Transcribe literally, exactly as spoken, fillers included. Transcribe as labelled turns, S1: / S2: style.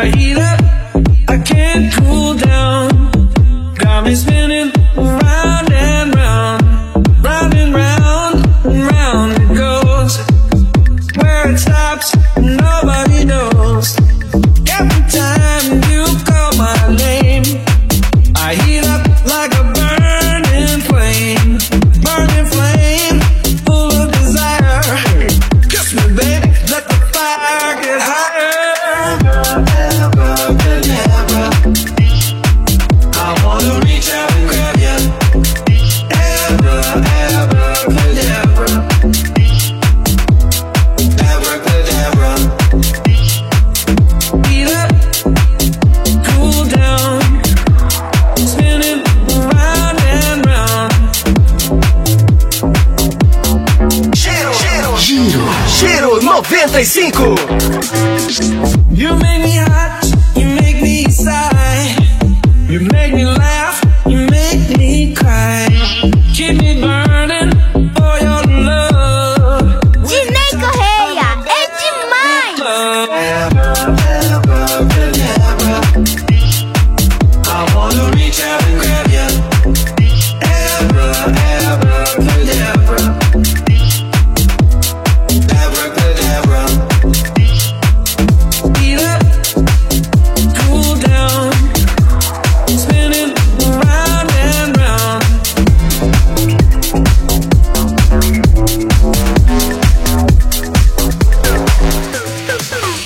S1: I heat up, I can't cool down. Got me spinning round and round, round and round, and round it goes. Where it stops, nobody knows. Every time you call my name, I heat up like a burning flame, burning flame, full of desire. Kiss me, baby, let the fire get higher. Abracadabra, I wanna reach out and grab you. Abra, abracadabra, abracadabra. Heat up, cool down, spinning round and round.
S2: Giro, giro, giro, giro noventa e cinco.
S1: You make me hot.